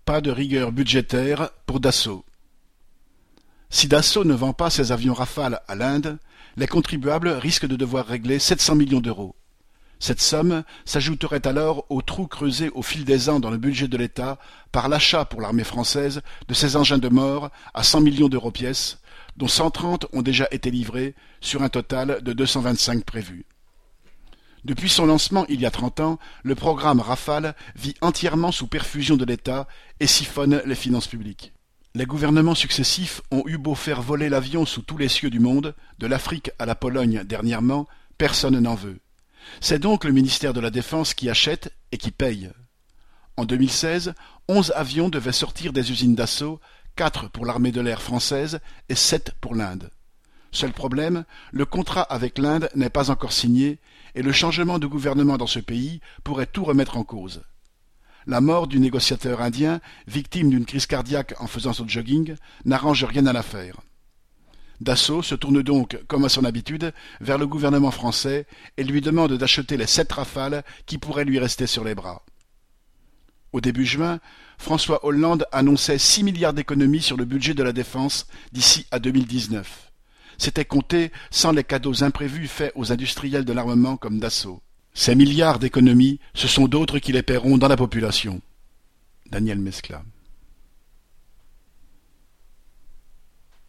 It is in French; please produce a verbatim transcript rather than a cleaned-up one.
Pas de rigueur budgétaire pour Dassault. Si Dassault ne vend pas ses avions Rafale à l'Inde, les contribuables risquent de devoir régler sept cents millions d'euros. Cette somme s'ajouterait alors au trou creusé au fil des ans dans le budget de l'État par l'achat pour l'armée française de ces engins de mort à cent millions d'euros pièce, dont cent trente ont déjà été livrés sur un total de deux cent vingt-cinq prévus. Depuis son lancement il y a trente ans, le programme Rafale vit entièrement sous perfusion de l'État et siphonne les finances publiques. Les gouvernements successifs ont eu beau faire voler l'avion sous tous les cieux du monde, de l'Afrique à la Pologne dernièrement, personne n'en veut. C'est donc le ministère de la Défense qui achète et qui paye. En deux mille seize, onze avions devaient sortir des usines Dassault, quatre pour l'armée de l'air française et sept pour l'Inde. Seul problème, le contrat avec l'Inde n'est pas encore signé et le changement de gouvernement dans ce pays pourrait tout remettre en cause. La mort du négociateur indien, victime d'une crise cardiaque en faisant son jogging, n'arrange rien à l'affaire. Dassault se tourne donc, comme à son habitude, vers le gouvernement français et lui demande d'acheter les sept Rafales qui pourraient lui rester sur les bras. Au début juin, François Hollande annonçait six milliards d'économies sur le budget de la défense d'ici à deux mille dix-neuf. C'était compté sans les cadeaux imprévus faits aux industriels de l'armement comme Dassault. Ces milliards d'économies, ce sont d'autres qui les paieront dans la population. Daniel Mescla.